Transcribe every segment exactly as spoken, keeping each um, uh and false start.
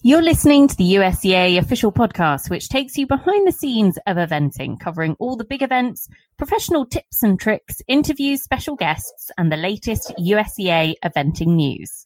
You're listening to the U S C A official podcast, which takes you behind the scenes of eventing, covering all the big events, professional tips and tricks, interviews, special guests, and the latest U S C A eventing news.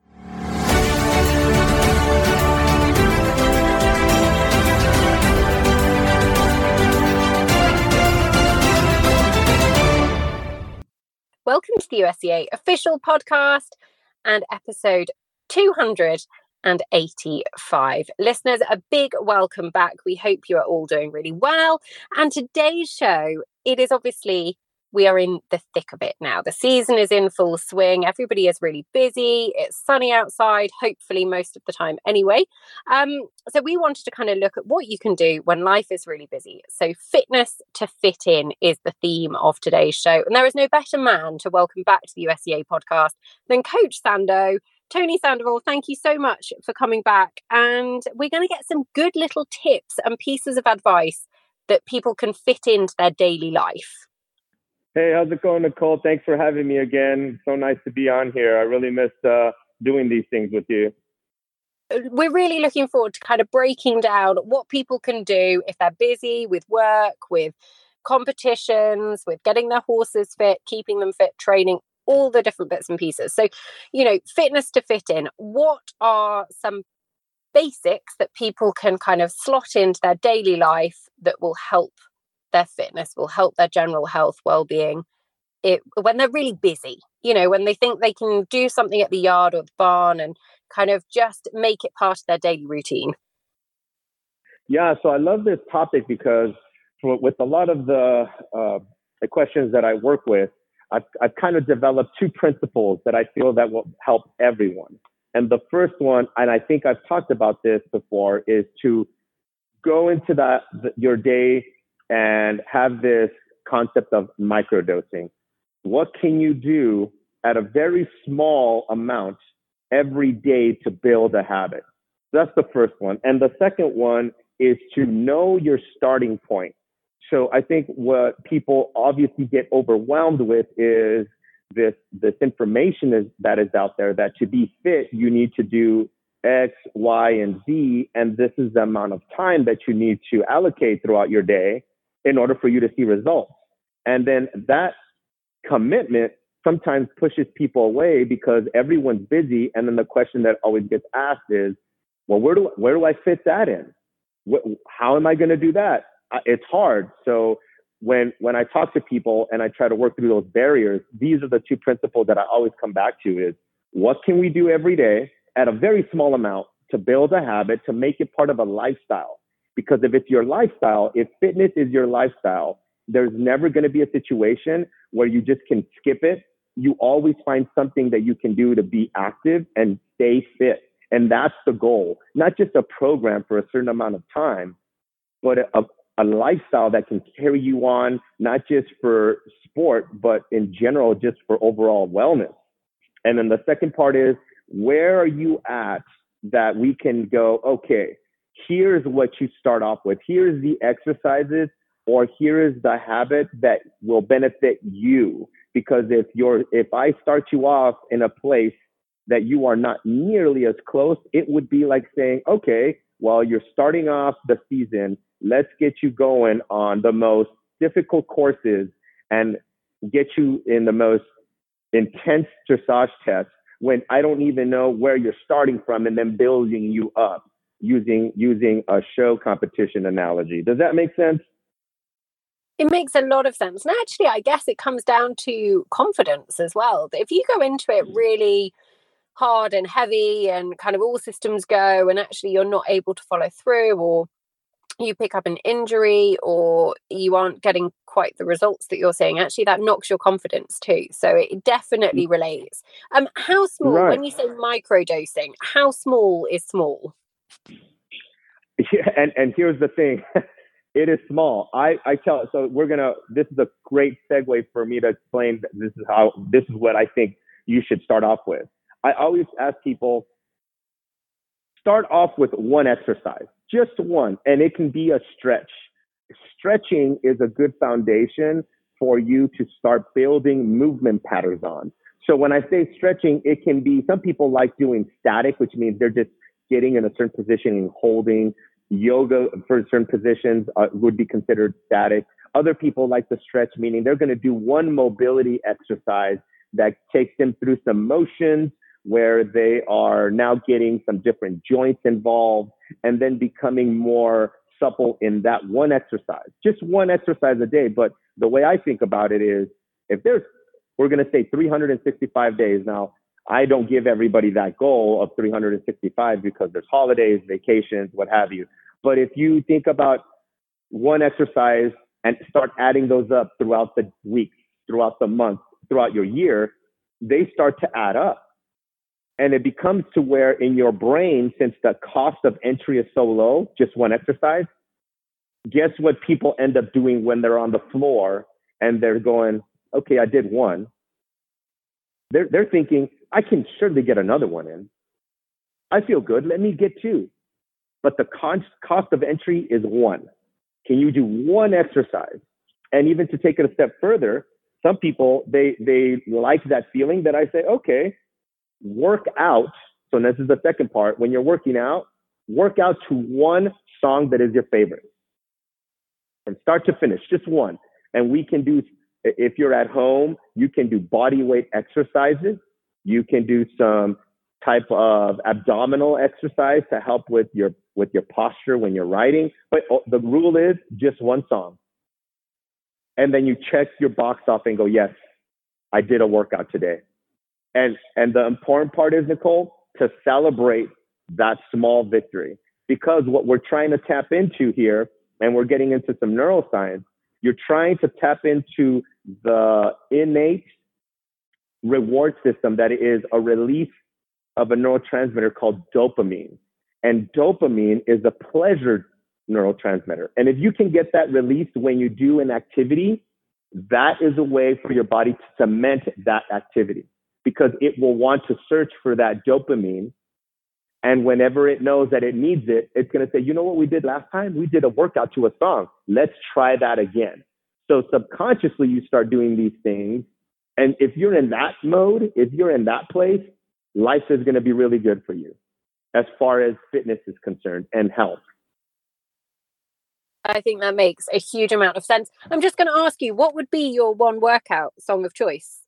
Welcome to the U S C A official podcast and episode two hundred eighty-five. Listeners, a big welcome back. We hope you are all doing really well. And today's show, it is obviously, we are in the thick of it now. The season is in full swing. Everybody is really busy. It's sunny outside, hopefully most of the time anyway. Um, so we wanted to kind of look at what you can do when life is really busy. So fitness to fit in is the theme of today's show. And there is no better man to welcome back to the U S C A podcast than Coach Sando. Tony Sandoval, thank you so much for coming back. And we're going to get some good little tips and pieces of advice that people can fit into their daily life. Hey, how's it going, Nicole? Thanks for having me again. So nice to be on here. I really missed uh, doing these things with you. We're really looking forward to kind of breaking down what people can do if they're busy with work, with competitions, with getting their horses fit, keeping them fit, training, all the different bits and pieces. So, you know, fitness to fit in. What are some basics that people can kind of slot into their daily life that will help their fitness, will help their general health, well-being, it, when they're really busy, you know, when they think they can do something at the yard or the barn and kind of just make it part of their daily routine? Yeah, so I love this topic because for, with a lot of the, uh, the questions that I work with, I've, I've kind of developed two principles that I feel that will help everyone. And the first one, and I think I've talked about this before, is to go into that the, your day and have this concept of microdosing. What can you do at a very small amount every day to build a habit? That's the first one. And the second one is to know your starting point. So I think what people obviously get overwhelmed with is this, this information is, that is out there that to be fit, you need to do X, Y, and Z. And this is the amount of time that you need to allocate throughout your day in order for you to see results. And then that commitment sometimes pushes people away because everyone's busy. And then the question that always gets asked is, well, where do, where do I fit that in? What, how am I going to do that? It's hard. So when when I talk to people and I try to work through those barriers, these are the two principles that I always come back to is what can we do every day at a very small amount to build a habit, to make it part of a lifestyle? Because if it's your lifestyle, if fitness is your lifestyle, there's never going to be a situation where you just can skip it. You always find something that you can do to be active and stay fit. And that's the goal, not just a program for a certain amount of time, but a, a lifestyle that can carry you on, not just for sport, but in general, just for overall wellness. And then the second part is, where are you at that we can go, okay, here's what you start off with. Here's the exercises, or here is the habit that will benefit you. Because if you're, if I start you off in a place that you are not nearly as close, it would be like saying, okay, well, you're starting off the season. Let's get you going on the most difficult courses and get you in the most intense dressage tests when I don't even know where you're starting from, and then building you up using using a show competition analogy. Does that make sense? It makes a lot of sense. And actually, I guess it comes down to confidence as well. If you go into it really hard and heavy and kind of all systems go, and actually you're not able to follow through, or you pick up an injury, or you aren't getting quite the results that you're saying, actually that knocks your confidence too. So it definitely relates. Um, how small, right. When you say microdosing, how small is small? Yeah, and, and here's the thing. It is small. I, I tell, so we're going to, this is a great segue for me to explain that this is how, this is what I think you should start off with. I always ask people, start off with one exercise, just one, and it can be a stretch. Stretching is a good foundation for you to start building movement patterns on. So when I say stretching, it can be, some people like doing static, which means they're just getting in a certain position and holding. Yoga for certain positions uh, would be considered static. Other people like to stretch, meaning they're going to do one mobility exercise that takes them through some motions where they are now getting some different joints involved and then becoming more supple in that one exercise. Just one exercise a day. But the way I think about it is, if there's, we're going to say three hundred sixty-five days. Now, I don't give everybody that goal of three hundred sixty-five because there's holidays, vacations, what have you. But if you think about one exercise and start adding those up throughout the week, throughout the month, throughout your year, they start to add up. And it becomes to where in your brain, since the cost of entry is so low, just one exercise, guess what people end up doing when they're on the floor and they're going, okay, I did one. They're, they're thinking, I can surely get another one in. I feel good. Let me get two. But the con- cost of entry is one. Can you do one exercise? And even to take it a step further, some people, they, they like that feeling that I say, okay, work out. So this is the second part. When you're working out, work out to one song that is your favorite. From start to finish, just one. And we can do, if you're at home, you can do body weight exercises. You can do some type of abdominal exercise to help with your with your posture when you're writing. But the rule is just one song. And then you check your box off and go, yes, I did a workout today. And and the important part is, Nicole, to celebrate that small victory. Because what we're trying to tap into here, and we're getting into some neuroscience, you're trying to tap into the innate reward system that is a release of a neurotransmitter called dopamine. And dopamine is a pleasure neurotransmitter. And if you can get that released when you do an activity, that is a way for your body to cement that activity, because it will want to search for that dopamine. And whenever it knows that it needs it, it's going to say, you know what we did last time? We did a workout to a song. Let's try that again. So subconsciously, you start doing these things. And if you're in that mode, if you're in that place, life is going to be really good for you as far as fitness is concerned and health. I think that makes a huge amount of sense. I'm just going to ask you, what would be your one workout song of choice?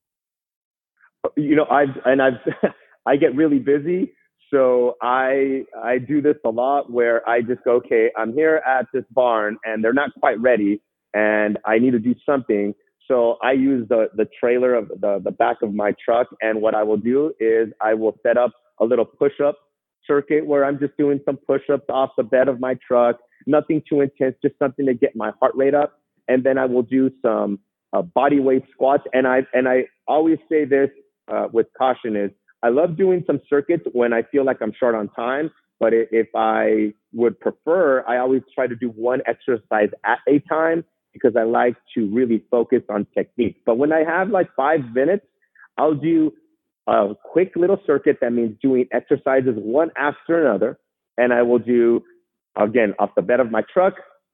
You know, I've, and I've, I get really busy. So I, I do this a lot where I just go, okay, I'm here at this barn and they're not quite ready and I need to do something. So I use the, the trailer of the, the back of my truck. And what I will do is I will set up a little push-up circuit where I'm just doing some push-ups off the bed of my truck. Nothing too intense, just something to get my heart rate up. And then I will do some uh, body weight squats. And I, and I always say this uh, with caution is, I love doing some circuits when I feel like I'm short on time. But if I would prefer, I always try to do one exercise at a time, because I like to really focus on technique. But when I have like five minutes, I'll do a quick little circuit. That means doing exercises one after another. And I will do, again, off the bed of my truck,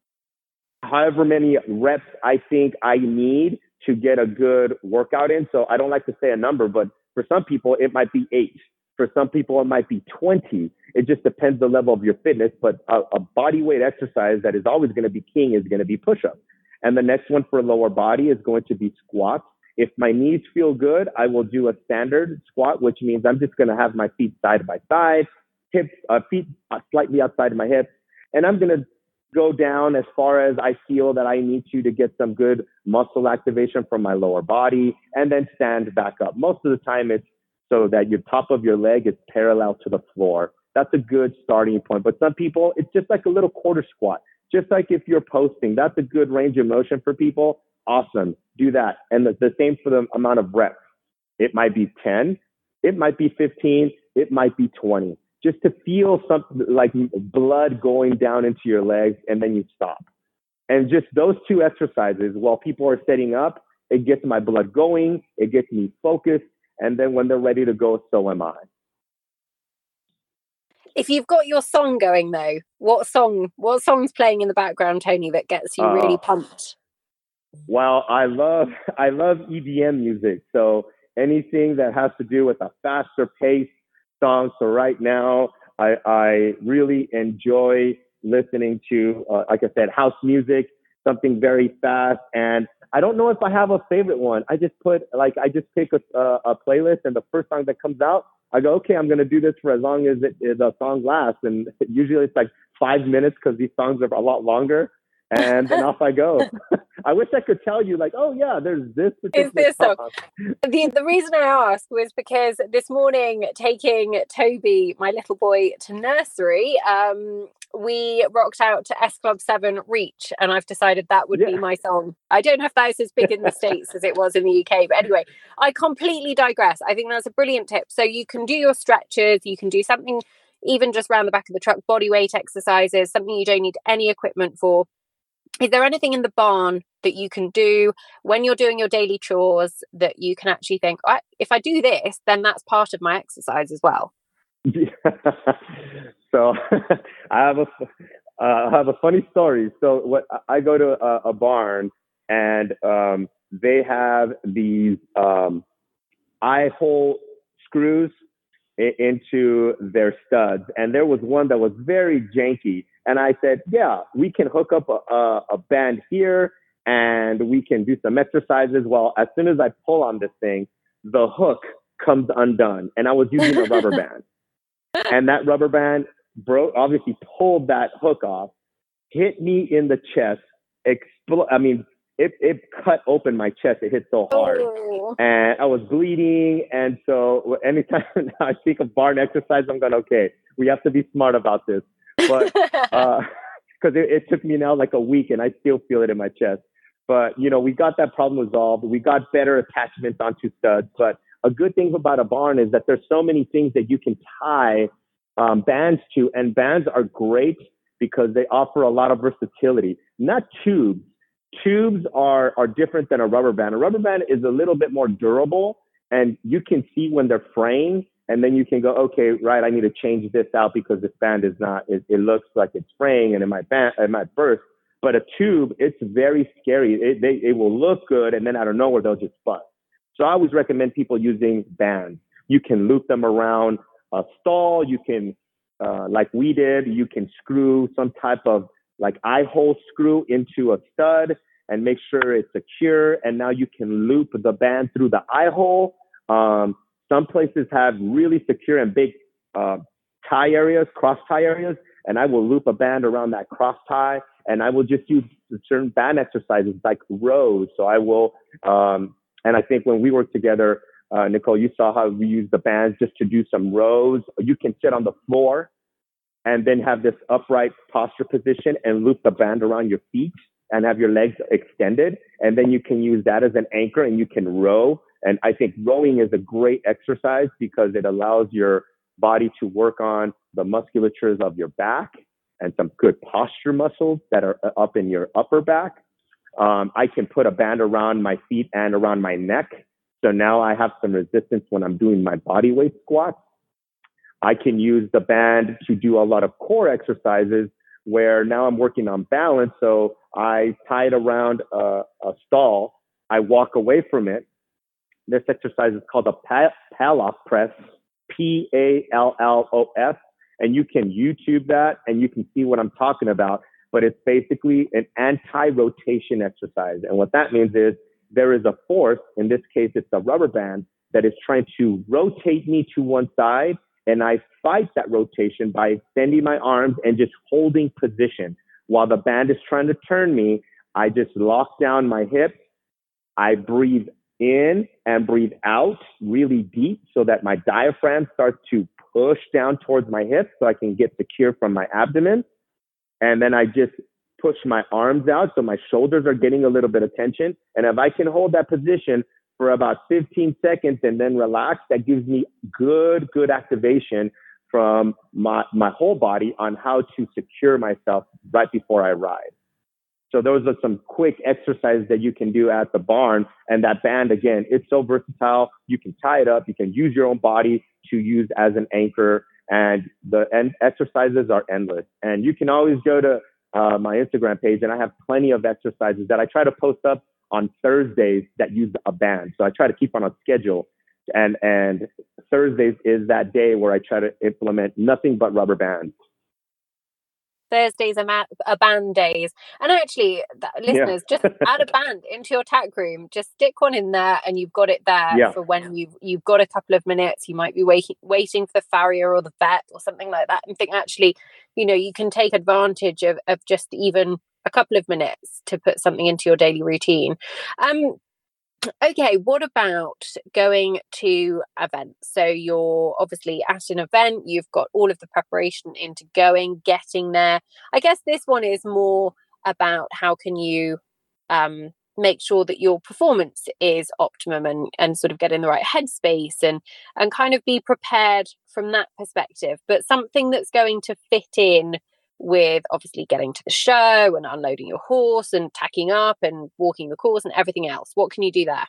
however many reps I think I need to get a good workout in. So I don't like to say a number, but for some people, it might be eight. For some people, it might be twenty. It just depends the level of your fitness. But a, a body weight exercise that is always going to be king is going to be push-ups. And the next one for lower body is going to be squats. If my knees feel good, I will do a standard squat, which means I'm just going to have my feet side by side, hips, uh, feet slightly outside of my hips. And I'm going to go down as far as I feel that I need to to get some good muscle activation from my lower body, and then stand back up. Most of the time it's so that your top of your leg is parallel to the floor. That's a good starting point. But some people, it's just like a little quarter squat. Just like if you're posting, that's a good range of motion for people. Awesome. Do that. And the, the same for the amount of reps. It might be ten. It might be fifteen. It might be twenty. Just to feel something like blood going down into your legs, and then you stop. And just those two exercises, while people are setting up, it gets my blood going. It gets me focused. And then when they're ready to go, so am I. If you've got your song going though, what song, what song's playing in the background, Tony, that gets you really uh, pumped? Well, I love, I love E D M music. So anything that has to do with a faster pace song. So right now, I, I really enjoy listening to, uh, like I said, house music, something very fast. And I don't know if I have a favorite one. I just put, like, I just pick a, a, a playlist, and the first song that comes out, I go, okay, I'm going to do this for as long as it, the song lasts. And usually it's like five minutes because these songs are a lot longer. And then off I go. I wish I could tell you, like, oh yeah, there's this particular Is this song. The, the reason I asked was because this morning, taking Toby, my little boy, to nursery, um, we rocked out to S Club seven Reach, and I've decided that would Yeah. be my song. I don't know if that is as big in the States as it was in the U K, but anyway, I completely digress. I think that's a brilliant tip. So you can do your stretches, you can do something even just around the back of the truck, body weight exercises, something you don't need any equipment for. Is there anything in the barn that you can do when you're doing your daily chores that you can actually think, oh, if I do this, then that's part of my exercise as well? Yeah. So I have a uh, I have a funny story. So what I go to a, a barn, and um, they have these um, eye hole screws I- into their studs, and there was one that was very janky. And I said, yeah, we can hook up a, a, a band here, and we can do some exercises. Well, as soon as I pull on this thing, the hook comes undone, and I was using a rubber band. And that rubber band broke, obviously pulled that hook off, hit me in the chest. Expl- I mean, it, it cut open my chest. It hit so hard. Oh. And I was bleeding. And so anytime I think of barn exercise, I'm going, okay, we have to be smart about this. But uh, because it, it took me now like a week, and I still feel it in my chest. But, you know, we got that problem resolved. We got better attachments onto studs. But a good thing about a barn is that there's so many things that you can tie um, bands to. And bands are great because they offer a lot of versatility. Not tubes. Tubes are, are different than a rubber band. A rubber band is a little bit more durable, and you can see when they're fraying. And then you can go, okay, right, I need to change this out because this band is not, it, it looks like it's fraying and it might, band, it might burst. But a tube, it's very scary. It, they, it will look good, and then out of nowhere, they'll just bust. So I always recommend people using bands. You can loop them around a stall. You can, uh, like we did, you can screw some type of like eye hole screw into a stud and make sure it's secure. And now you can loop the band through the eye hole. Um, Some places have really secure and big uh, tie areas, cross tie areas, and I will loop a band around that cross tie, and I will just use certain band exercises like rows. So I will, um, and I think when we worked together, uh, Nicole, you saw how we use the bands just to do some rows. You can sit on the floor and then have this upright posture position and loop the band around your feet and have your legs extended. And then you can use that as an anchor, and you can row. And I think rowing is a great exercise because it allows your body to work on the musculatures of your back and some good posture muscles that are up in your upper back. Um, I can put a band around my feet and around my neck. So now I have some resistance when I'm doing my body weight squats. I can use the band to do a lot of core exercises where now I'm working on balance. So I tie it around a, a stall. I walk away from it. This exercise is called a Pallof press, P A L L O S. And you can YouTube that and you can see what I'm talking about. But it's basically an anti-rotation exercise. And what that means is there is a force, in this case, it's a rubber band, that is trying to rotate me to one side. And I fight that rotation by extending my arms and just holding position. While the band is trying to turn me, I just lock down my hips. I breathe in and breathe out really deep so that my diaphragm starts to push down towards my hips so I can get secure from my abdomen. And then I just push my arms out so my shoulders are getting a little bit of tension. And if I can hold that position for about fifteen seconds and then relax, that gives me good, good activation from my, my whole body on how to secure myself right before I ride. So those are some quick exercises that you can do at the barn. And that band, again, it's so versatile. You can tie it up. You can use your own body to use as an anchor. And the and exercises are endless. And you can always go to uh, my Instagram page, and I have plenty of exercises that I try to post up on Thursdays that use a band. So I try to keep on a schedule. And, and Thursdays is that day where I try to implement nothing but rubber bands. Thursdays are, ma- are band days. And actually, th- listeners, yeah. just add a band into your tack room. Just stick one in there and you've got it there yeah. for when you've, you've got a couple of minutes. You might be waiting, waiting for the farrier or the vet or something like that, and think, actually, you know, you can take advantage of, of just even a couple of minutes to put something into your daily routine. Um, Okay, what about going to events? So you're obviously at an event, you've got all of the preparation into going, getting there. I guess this one is more about how can you um, make sure that your performance is optimum and, and sort of get in the right headspace and, and kind of be prepared from that perspective, but something that's going to fit in with obviously getting to the show and unloading your horse and tacking up and walking the course and everything else. What can you do there?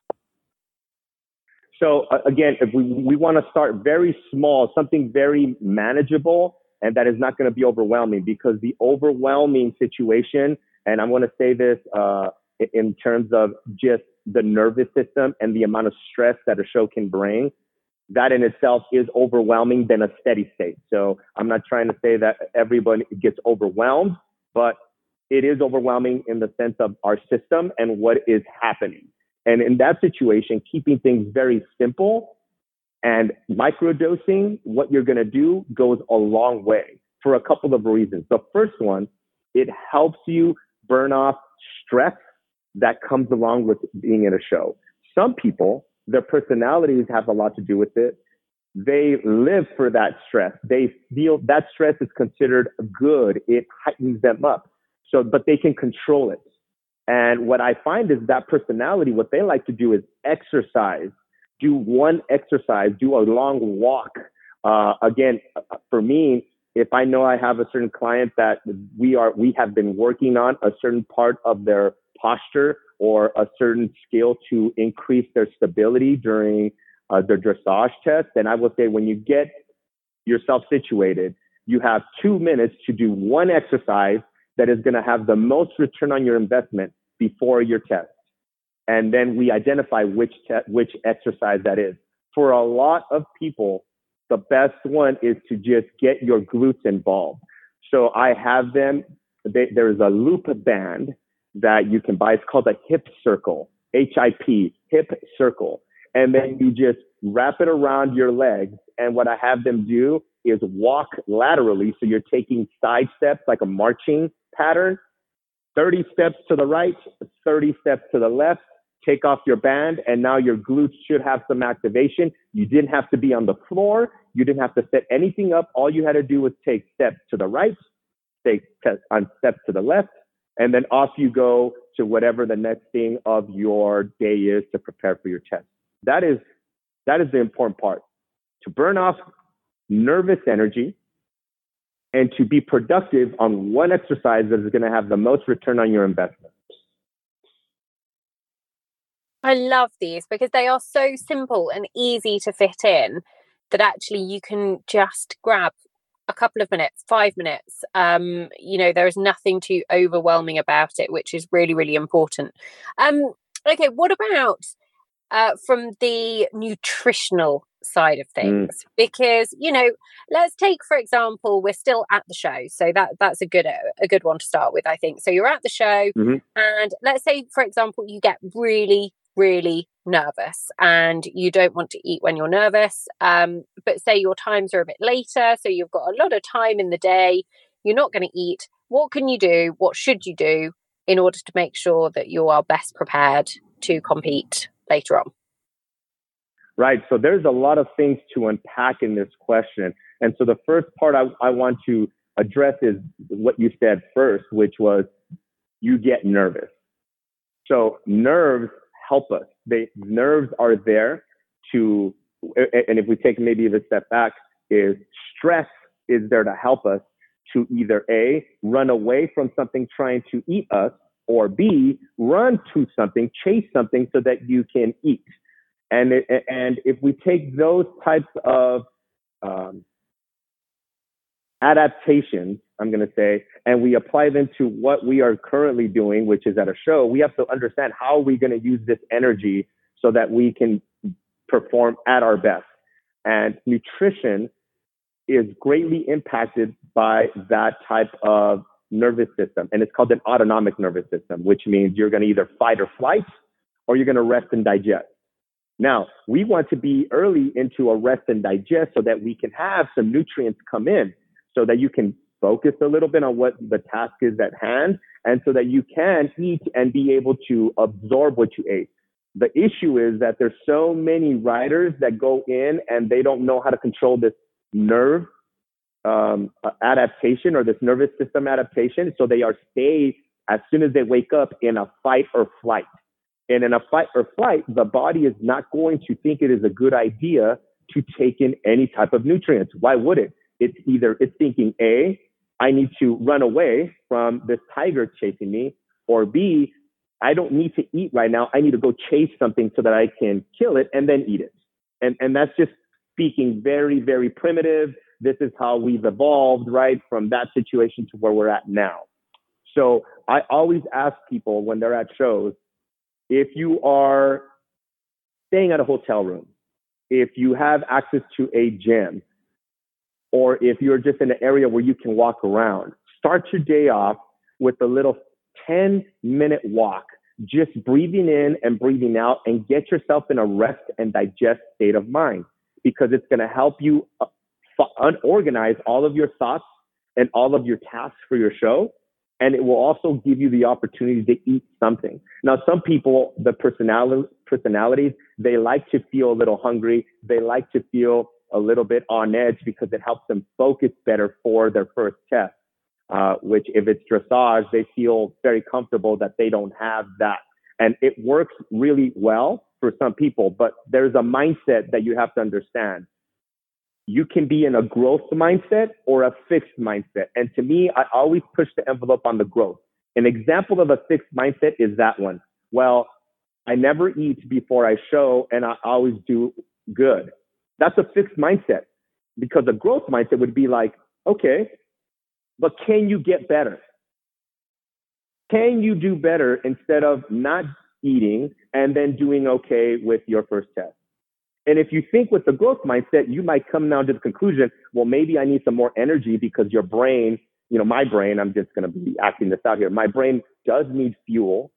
So uh, again, if we, we want to start very small, something very manageable, and that is not going to be overwhelming, because the overwhelming situation, and I'm going to say this uh, in terms of just the nervous system and the amount of stress that a show can bring, that in itself is overwhelming than a steady state. So I'm not trying to say that everybody gets overwhelmed, but it is overwhelming in the sense of our system and what is happening. And in that situation, keeping things very simple and microdosing what you're going to do goes a long way for a couple of reasons. The first one, it helps you burn off stress that comes along with being in a show. Some people, their personalities have a lot to do with it. They live for that stress. They feel that stress is considered good. It heightens them up. So, but they can control it. And what I find is that personality, what they like to do is exercise, do one exercise, do a long walk. Uh, again, for me, if I know I have a certain client that we are, we have been working on a certain part of their posture or a certain skill to increase their stability during uh, their dressage test, then I will say, when you get yourself situated, you have two minutes to do one exercise that is going to have the most return on your investment before your test. And then we identify which te- which exercise that is. For a lot of people, the best one is to just get your glutes involved. So I have them, they, there's a loop band that you can buy. It's called a hip circle, H I P, hip circle. And then you just wrap it around your legs. And what I have them do is walk laterally. So you're taking side steps like a marching pattern, thirty steps to the right, thirty steps to the left, take off your band, and now your glutes should have some activation. You didn't have to be on the floor. You didn't have to set anything up. All you had to do was take steps to the right, take on steps to the left, and then off you go to whatever the next thing of your day is to prepare for your test. That is, that is the important part, to burn off nervous energy and to be productive on one exercise that is going to have the most return on your investment. I love these because they are so simple and easy to fit in that actually you can just grab a couple of minutes, five minutes. Um, you know, there is nothing too overwhelming about it, which is really, really important. Um, okay, what about uh, from the nutritional side of things? Mm. Because, you know, let's take, for example, we're still at the show. So that that's a good a good one to start with, I think. So you're at the show, mm-hmm. and let's say, for example, you get really, really nervous and you don't want to eat when you're nervous. Um, but say your times are a bit later, so you've got a lot of time in the day, you're not going to eat. What can you do? What should you do in order to make sure that you are best prepared to compete later on? Right. So there's a lot of things to unpack in this question. And so the first part I, I want to address is what you said first, which was you get nervous. So nerves help us. They nerves are there to, and if we take maybe a step back, is stress is there to help us to either A, run away from something trying to eat us, or B, run to something, chase something so that you can eat. And it, and if we take those types of um, adaptations, I'm going to say, and we apply them to what we are currently doing, which is at a show, we have to understand how are we going to use this energy so that we can perform at our best. And nutrition is greatly impacted by that type of nervous system. And it's called an autonomic nervous system, which means you're going to either fight or flight, or you're going to rest and digest. Now, we want to be early into a rest and digest so that we can have some nutrients come in so that you can focus a little bit on what the task is at hand, and so that you can eat and be able to absorb what you ate. The issue is that there's so many riders that go in and they don't know how to control this nerve um, adaptation or this nervous system adaptation. So they are stay as soon as they wake up in a fight or flight. And in a fight or flight, the body is not going to think it is a good idea to take in any type of nutrients. Why would it? It's either it's thinking A, I need to run away from this tiger chasing me, or B, I don't need to eat right now. I need to go chase something so that I can kill it and then eat it. And and that's just speaking very, very primitive. This is how we've evolved, right, from that situation to where we're at now. So I always ask people when they're at shows, if you are staying at a hotel room, if you have access to a gym, or if you're just in an area where you can walk around, start your day off with a little ten minute walk, just breathing in and breathing out, and get yourself in a rest and digest state of mind, because it's going to help you unorganize all of your thoughts and all of your tasks for your show. And it will also give you the opportunity to eat something. Now, some people, the personality, personalities, they like to feel a little hungry. They like to feel a little bit on edge because it helps them focus better for their first test, uh, which if it's dressage, they feel very comfortable that they don't have that. And it works really well for some people, but there's a mindset that you have to understand. You can be in a growth mindset or a fixed mindset. And to me, I always push the envelope on the growth. An example of a fixed mindset is that one. Well, I never eat before I show and I always do good. That's a fixed mindset, because a growth mindset would be like, okay, but can you get better? Can you do better instead of not eating and then doing okay with your first test? And if you think with the growth mindset, you might come down to the conclusion, well, maybe I need some more energy, because your brain, you know, my brain, I'm just going to be acting this out here. My brain does need fuel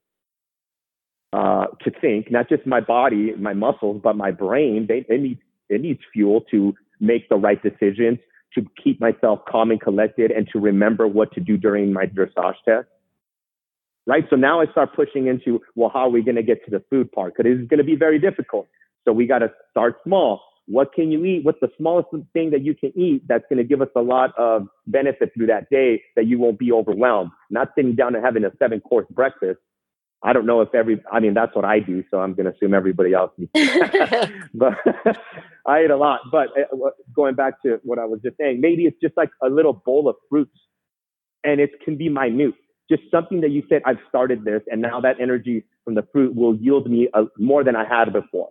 uh, to think, not just my body, my muscles, but my brain. They, they need, it needs fuel to make the right decisions, to keep myself calm and collected, and to remember what to do during my dressage test. Right. So now I start pushing into, well, how are we going to get to the food part? Because it's going to be very difficult. So we got to start small. What can you eat? What's the smallest thing that you can eat that's going to give us a lot of benefit through that day, that you won't be overwhelmed? Not sitting down and having a seven course breakfast. I don't know if every, I mean, that's what I do. So I'm going to assume everybody else needs to. But I eat a lot. But going back to what I was just saying, maybe it's just like a little bowl of fruits, and it can be minute. Just something that you said, I've started this, and now that energy from the fruit will yield me a, more than I had before.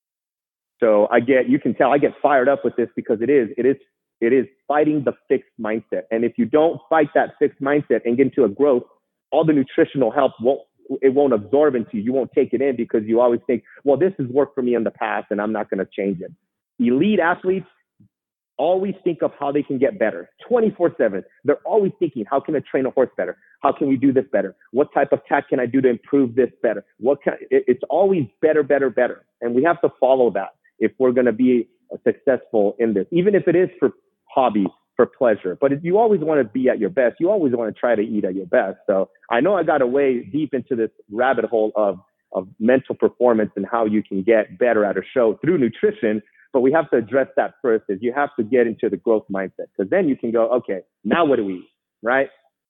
So I get, you can tell I get fired up with this, because it is, it is, it is fighting the fixed mindset. And if you don't fight that fixed mindset and get into a growth, all the nutritional help won't, it won't absorb into you. You won't take it in, because you always think, well, this has worked for me in the past and I'm not going to change it. Elite athletes always think of how they can get better twenty-four seven. They're always thinking, how can I train a horse better? How can we do this better? What type of tack can I do to improve this better? What can, it, it's always better, better, better. And we have to follow that if we're going to be successful in this, even if it is for hobby, for pleasure. But if you always want to be at your best, you always want to try to eat at your best. So I know I got a way deep into this rabbit hole of, of mental performance and how you can get better at a show through nutrition. But we have to address that first, is you have to get into the growth mindset, because then you can go, okay, now what do we eat, right?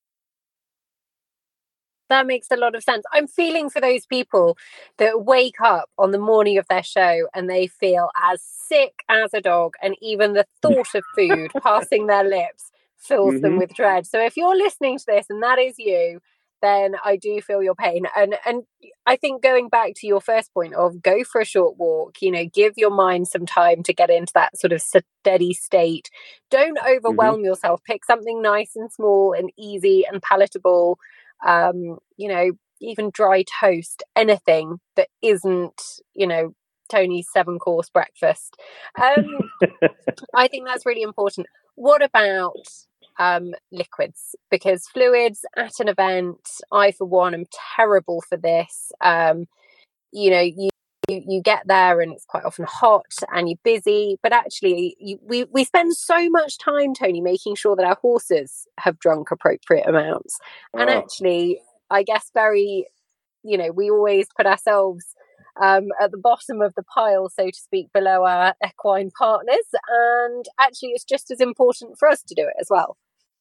That makes a lot of sense. I'm feeling for those people that wake up on the morning of their show and they feel as sick as a dog, and even the thought of food passing their lips fills mm-hmm. them with dread. So if you're listening to this and that is you, then I do feel your pain. And and I think going back to your first point of go for a short walk, you know, give your mind some time to get into that sort of steady state. Don't overwhelm mm-hmm. yourself. Pick something nice and small and easy and palatable. Um, you know, even dry toast, anything that isn't, you know, Tony's seven course breakfast. Um, I think that's really important. What about um, liquids? Because fluids at an event, I for one am terrible for this. Um, you know, you, you you get there and it's quite often hot and you're busy, but actually you, we, we spend so much time, Tony, making sure that our horses have drunk appropriate amounts. And Oh. actually, I guess very, you know, we always put ourselves um, at the bottom of the pile, so to speak, below our equine partners. And actually, it's just as important for us to do it as well.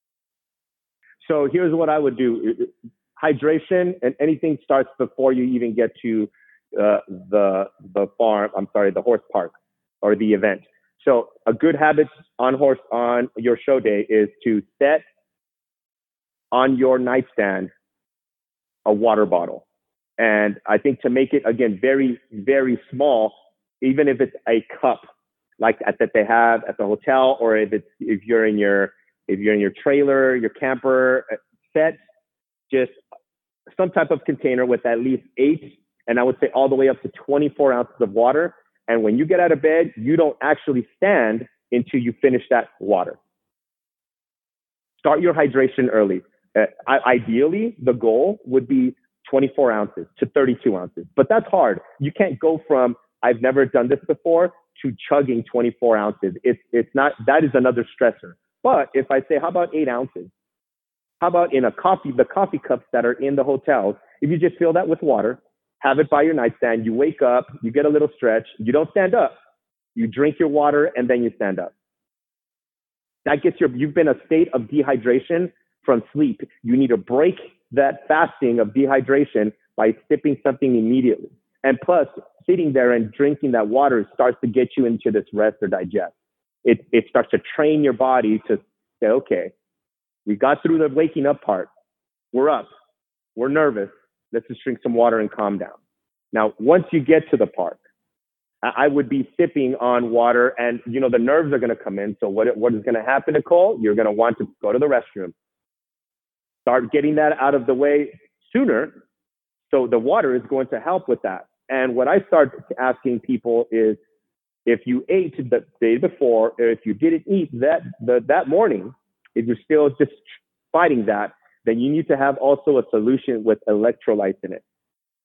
So here's what I would do. Hydration and anything starts before you even get to uh, the the farm, I'm sorry, the horse park or the event. So a good habit on horse on your show day is to set on your nightstand a water bottle. And I think to make it, again, very, very small, even if it's a cup like that, that they have at the hotel, or if it's, if you're in your, if you're in your trailer, your camper, set just some type of container with at least eight, and I would say all the way up to twenty-four ounces of water. And when you get out of bed, you don't actually stand until you finish that water. Start your hydration early. Uh, ideally, the goal would be twenty-four ounces to thirty-two ounces, but that's hard. You can't go from I've never done this before to chugging twenty-four ounces. It's it's not, that is another stressor. But if I say, how about eight ounces? How about in a coffee, the coffee cups that are in the hotels, if you just fill that with water, have it by your nightstand, you wake up, you get a little stretch, you don't stand up, you drink your water, and then you stand up. That gets your, you've been in a state of dehydration from sleep. You need to break that fasting of dehydration by sipping something immediately. And plus, sitting there and drinking that water starts to get you into this rest or digest. It, it starts to train your body to say, okay, we got through the waking up part. We're up. We're nervous. Let's just drink some water and calm down. Now, once you get to the park, I would be sipping on water, and, you know, the nerves are going to come in. So what, what is going to happen, Nicole? You're going to want to go to the restroom. Start getting that out of the way sooner. So the water is going to help with that. And what I start asking people is, if you ate the day before, or if you didn't eat that the, that morning, if you're still just fighting that, then you need to have also a solution with electrolytes in it.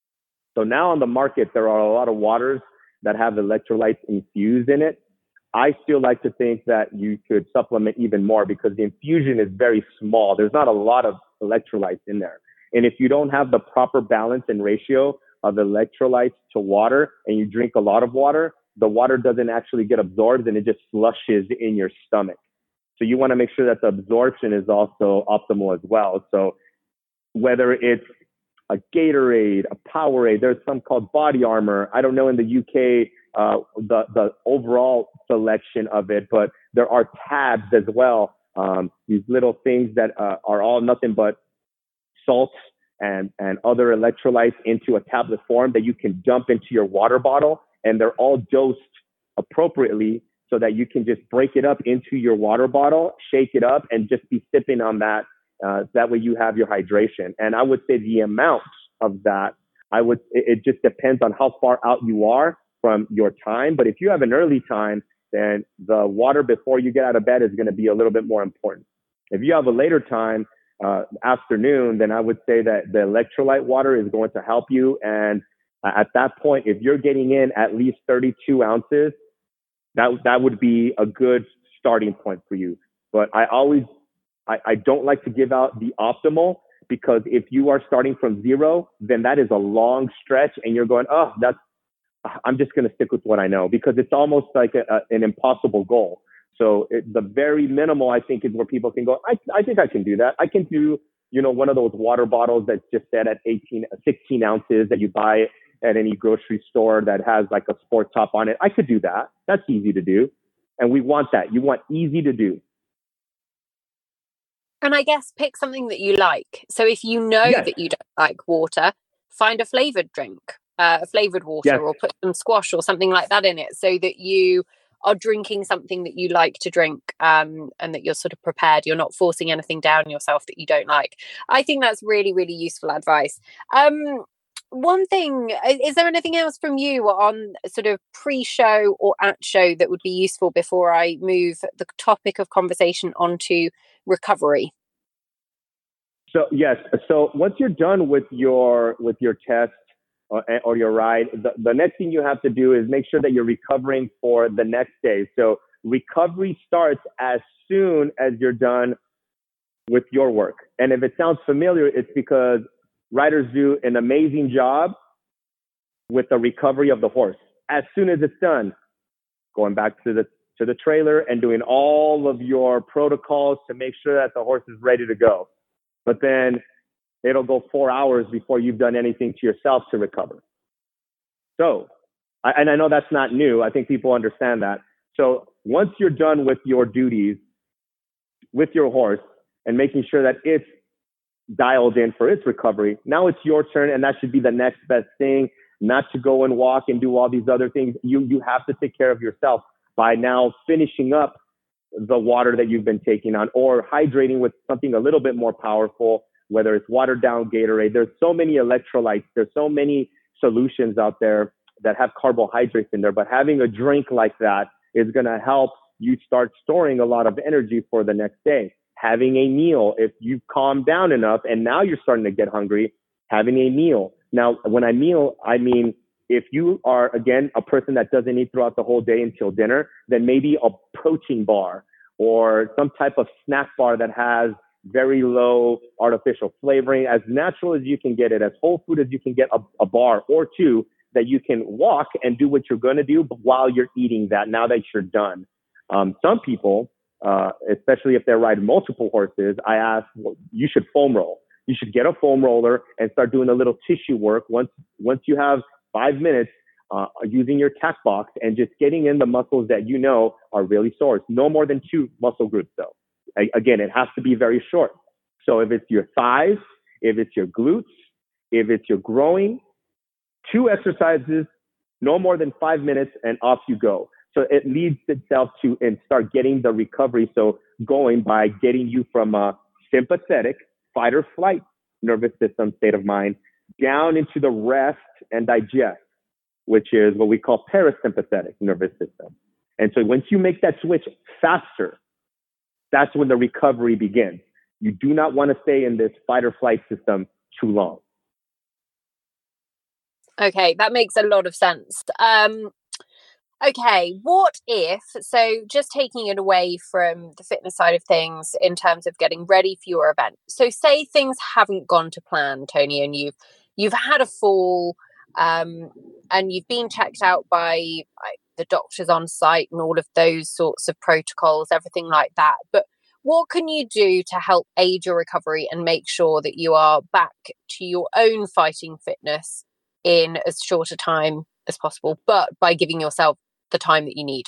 So now on the market, there are a lot of waters that have electrolytes infused in it. I still like to think that you could supplement even more because the infusion is very small. There's not a lot of electrolytes in there. And if you don't have the proper balance and ratio of electrolytes to water, and you drink a lot of water, the water doesn't actually get absorbed and it just flushes in your stomach. So you want to make sure that the absorption is also optimal as well. So whether it's a Gatorade, a Powerade, there's some called Body Armor. I don't know in the U K, uh, the, the overall selection of it, but there are tabs as well. Um, these little things that uh, are all nothing but salts and, and other electrolytes into a tablet form that you can dump into your water bottle, and they're all dosed appropriately so that you can just break it up into your water bottle, shake it up, and just be sipping on that. Uh, that way you have your hydration. And I would say the amount of that, I would, it, it just depends on how far out you are from your time. But if you have an early time, then the water before you get out of bed is going to be a little bit more important. If you have a later time, uh, afternoon, then I would say that the electrolyte water is going to help you. And at that point, if you're getting in at least thirty-two ounces, that, that would be a good starting point for you. But I always, I, I don't like to give out the optimal, because if you are starting from zero, then that is a long stretch and you're going, oh, that's, I'm just going to stick with what I know, because it's almost like a, a, an impossible goal. So it, the very minimal, I think, is where people can go, I, I think I can do that. I can do, you know, one of those water bottles that's just set at eighteen, sixteen ounces that you buy at any grocery store that has like a sport top on it. I could do that. That's easy to do. And we want that. You want easy to do. And I guess pick something that you like. So if you know yes. that you don't like water, find a flavored drink, uh, a flavored water, yes. or put some squash or something like that in it, so that you are drinking something that you like to drink, um, and that you're sort of prepared. You're not forcing anything down yourself that you don't like. I think that's really, really useful advice. Um, one thing, is there anything else from you on sort of pre-show or at show that would be useful before I move the topic of conversation onto recovery? So yes, so once you're done with your with your test or, or your ride, the, the next thing you have to do is make sure that you're recovering for the next day. So recovery starts as soon as you're done with your work. And if it sounds familiar, it's because riders do an amazing job with the recovery of the horse. As soon as it's done, going back to the to the trailer and doing all of your protocols to make sure that the horse is ready to go. But then it'll go four hours before you've done anything to yourself to recover. So, and I know that's not new. I think people understand that. So once you're done with your duties with your horse and making sure that it's dialed in for its recovery, now it's your turn, and that should be the next best thing, not to go and walk and do all these other things. You you have to take care of yourself by now finishing up the water that you've been taking on, or hydrating with something a little bit more powerful, whether it's watered down Gatorade. There's so many electrolytes. There's so many solutions out there that have carbohydrates in there, but having a drink like that is going to help you start storing a lot of energy for the next day. Having a meal, if you've calmed down enough and now you're starting to get hungry, having a meal. Now, when I meal, I mean, if you are, again, a person that doesn't eat throughout the whole day until dinner, then maybe a protein bar or some type of snack bar that has very low artificial flavoring, as natural as you can get it, as whole food as you can get, a, a bar or two that you can walk and do what you're going to do while you're eating that, now that you're done. Um, some people, uh, especially if they're riding multiple horses, I ask, well, you should foam roll. You should get a foam roller and start doing a little tissue work once once you have five minutes uh, using your tack box and just getting in the muscles that you know are really sore. No more than two muscle groups, though. I, again, it has to be very short. So if it's your thighs, if it's your glutes, if it's your groin, two exercises, no more than five minutes, and off you go. So it leads itself to and start getting the recovery. So going by getting you from a sympathetic fight or flight nervous system state of mind down into the rest and digest, which is what we call parasympathetic nervous system. And so once you make that switch faster, that's when the recovery begins. You do not want to stay in this fight or flight system too long. Okay, that makes a lot of sense. Um, okay, what if, so just taking it away from the fitness side of things in terms of getting ready for your event. So say things haven't gone to plan, Tony, and you've you've had a fall um, and you've been checked out by like, the doctors on site and all of those sorts of protocols, everything like that. But what can you do to help aid your recovery and make sure that you are back to your own fighting fitness in as short a time as possible, but by giving yourself the time that you need?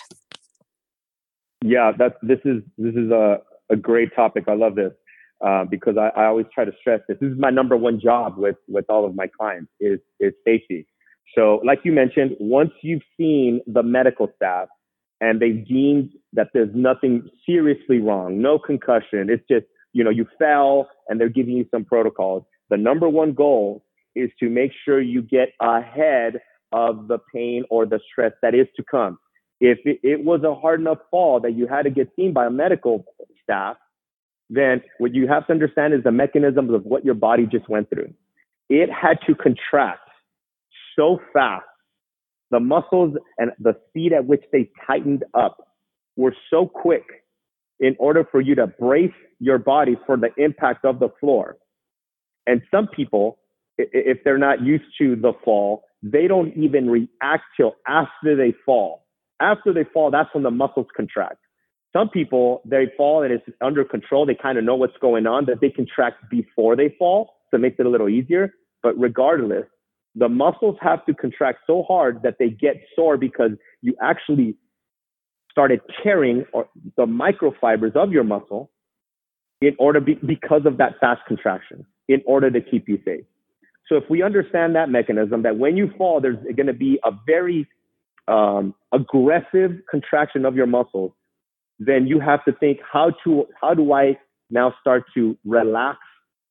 Yeah, that's this is this is a, a great topic. I love this uh, because I, I always try to stress this. This is my number one job with with all of my clients is is safety. So, like you mentioned, once you've seen the medical staff and they've deemed that there's nothing seriously wrong, no concussion, it's just, you know, you fell and they're giving you some protocols. The number one goal is to make sure you get ahead of the pain or the stress that is to come. If it, it was a hard enough fall that you had to get seen by a medical staff, then what you have to understand is the mechanisms of what your body just went through. It had to contract so fast. The muscles and the speed at which they tightened up were so quick in order for you to brace your body for the impact of the floor. And some people, if they're not used to the fall, they don't even react till after they fall. After they fall, that's when the muscles contract. Some people, they fall and it's under control. They kind of know what's going on, that they contract before they fall. So it makes it a little easier. But regardless, the muscles have to contract so hard that they get sore because you actually started tearing or the microfibers of your muscle in order be, because of that fast contraction, in order to keep you safe. So if we understand that mechanism, that when you fall, there's going to be a very um, aggressive contraction of your muscles, then you have to think, how to how do I now start to relax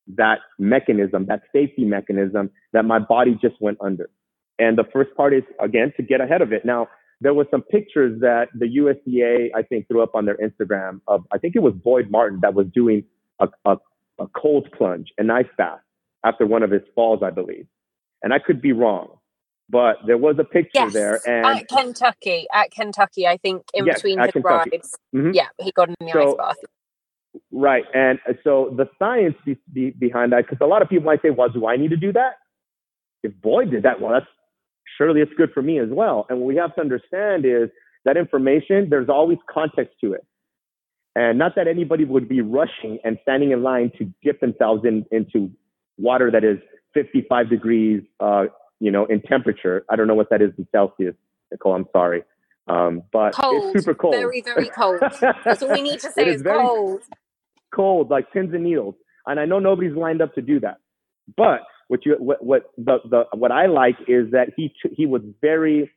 that mechanism, that safety mechanism that my body just went under. And the first part is, again, to get ahead of it. Now, there was some pictures that the U S D A, I think, threw up on their Instagram of, I think it was Boyd Martin that was doing a, a, a cold plunge, an ice bath after one of his falls, I believe. And I could be wrong, but there was a picture yes, there. And at Kentucky, at Kentucky, I think in yes, between his Kentucky. rides. Mm-hmm. Yeah, he got in the so, ice bath. Right. And so the science be, be behind that, because a lot of people might say, well, do I need to do that? If Boyd did that, well, that's surely it's good for me as well. And what we have to understand is that information, there's always context to it. And not that anybody would be rushing and standing in line to dip themselves in, into water that is fifty-five degrees, uh, you know, in temperature. I don't know what that is in Celsius, Nicole, I'm sorry. Um, but cold, it's super cold. Very, very cold. That's all we need to say. It is is very cold. Cold, like pins and needles. And I know nobody's lined up to do that. But what you, what, what the, the, what I like is that he, he was very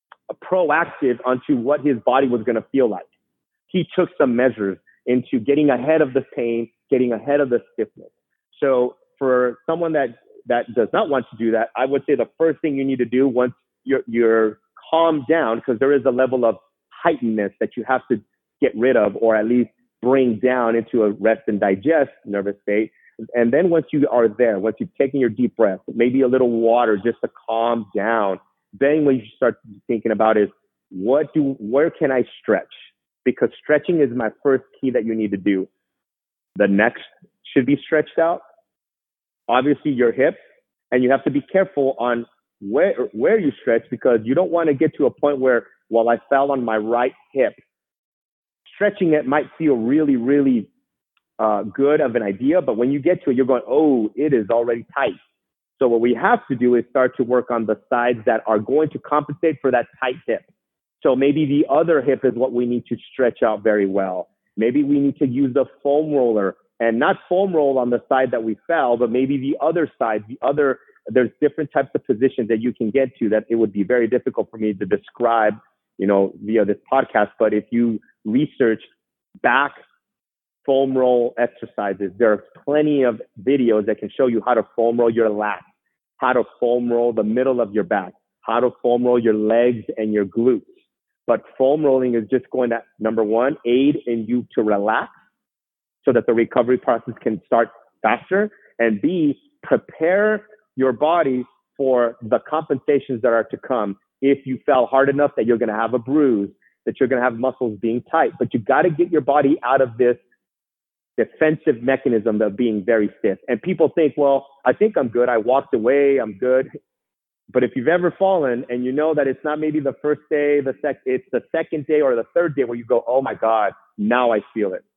proactive onto what his body was going to feel like. He took some measures into getting ahead of the pain, getting ahead of the stiffness. So for someone that, that does not want to do that, I would say the first thing you need to do once you're, you're calmed down, because there is a level of heightenedness that you have to get rid of, or at least bring down into a rest and digest nervous state. And then once you are there, once you've taken your deep breath, maybe a little water just to calm down, then what you start thinking about is, what do, where can I stretch? Because stretching is my first key that you need to do. The neck should be stretched out. Obviously your hips, and you have to be careful on where, where you stretch, because you don't want to get to a point where, well, I fell on my right hip. Stretching it might feel really, really uh, good of an idea, but when you get to it, you're going, oh, it is already tight. So what we have to do is start to work on the sides that are going to compensate for that tight hip. So maybe the other hip is what we need to stretch out very well. Maybe we need to use the foam roller, and not foam roll on the side that we fell, but maybe the other side, the other, there's different types of positions that you can get to that it would be very difficult for me to describe, you know, via this podcast. But if you research back foam roll exercises, there are plenty of videos that can show you how to foam roll your lats, how to foam roll the middle of your back, how to foam roll your legs and your glutes. But foam rolling is just going to, number one, aid in you to relax so that the recovery process can start faster, and B, prepare your body for the compensations that are to come. If you fell hard enough that you're going to have a bruise, that you're going to have muscles being tight, but you got to get your body out of this defensive mechanism of being very stiff. And people think, well, I think I'm good. I walked away. I'm good. But if you've ever fallen and you know that it's not maybe the first day, the sec, it's the second day or the third day where you go, oh my God, now I feel it.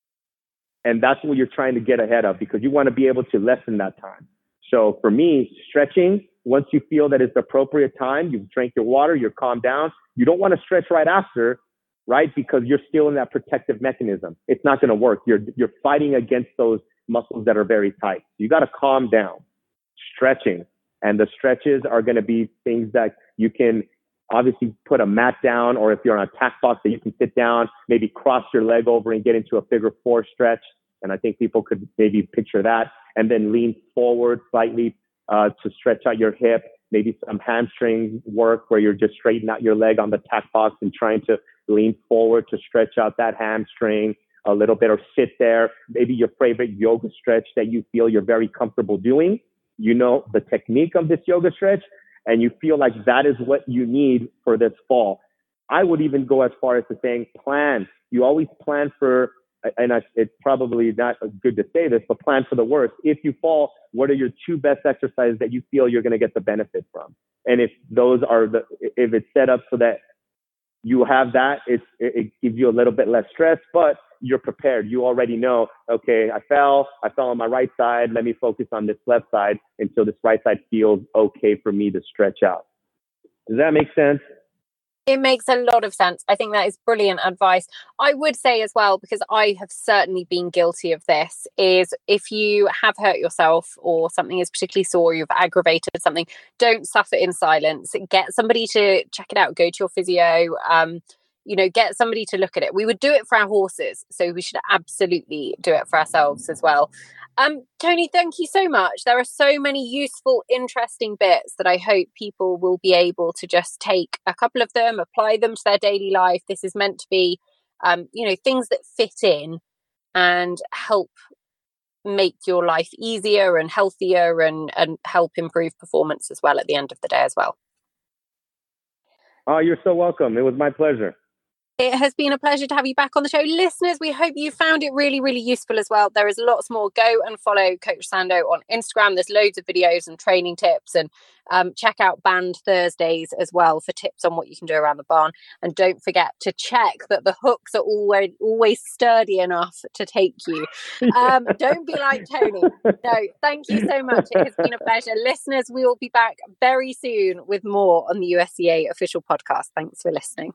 And that's what you're trying to get ahead of, because you want to be able to lessen that time. So for me, stretching, once you feel that it's the appropriate time, you've drank your water, you're calmed down. You don't want to stretch right after, right? Because you're still in that protective mechanism. It's not going to work. You're, you're fighting against those muscles that are very tight. You got to calm down. Stretching. And the stretches are going to be things that you can obviously put a mat down, or if you're on a tack box that you can sit down, maybe cross your leg over and get into a figure four stretch. And I think people could maybe picture that, and then lean forward slightly uh, to stretch out your hip, maybe some hamstring work where you're just straightening out your leg on the tack box and trying to lean forward to stretch out that hamstring a little bit, or sit there. Maybe your favorite yoga stretch that you feel you're very comfortable doing. You know the technique of this yoga stretch, and you feel like that is what you need for this fall. I would even go as far as to saying plan. You always plan for, and I, it's probably not good to say this, but plan for the worst. If you fall, what are your two best exercises that you feel you're going to get the benefit from? And if those are the, if it's set up so that you have that, it's, it gives you a little bit less stress, but you're prepared. You already know, okay, I fell, I fell on my right side. Let me focus on this left side until this right side feels okay for me to stretch out. Does that make sense? It makes a lot of sense. I think that is brilliant advice. I would say as well, because I have certainly been guilty of this, is if you have hurt yourself or something is particularly sore, you've aggravated something, don't suffer in silence. Get somebody to check it out. Go to your physio. Um, you know, get somebody to look at it. We would do it for our horses, so we should absolutely do it for ourselves as well. Um, Tony, thank you so much. There are so many useful, interesting bits that I hope people will be able to just take a couple of them, apply them to their daily life. This is meant to be, um, you know, things that fit in and help make your life easier and healthier and, and help improve performance as well at the end of the day as well. Oh, you're so welcome. It was my pleasure. It has been a pleasure to have you back on the show. Listeners, we hope you found it really, really useful as well. There is lots more. Go and follow Coach Sando on Instagram. There's loads of videos and training tips, and um, check out Band Thursdays as well for tips on what you can do around the barn. And don't forget to check that the hooks are always, always sturdy enough to take you. Um, don't be like Tony. No, thank you so much. It has been a pleasure. Listeners, we will be back very soon with more on the U S C A official podcast. Thanks for listening.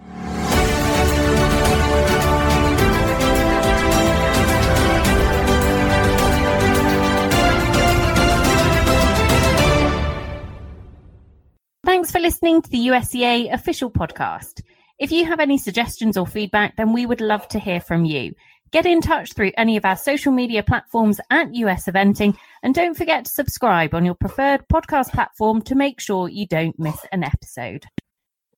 Thanks for listening to the U S C A official podcast. If you have any suggestions or feedback, then we would love to hear from you. Get in touch through any of our social media platforms at U S Eventing, and don't forget to subscribe on your preferred podcast platform to make sure you don't miss an episode.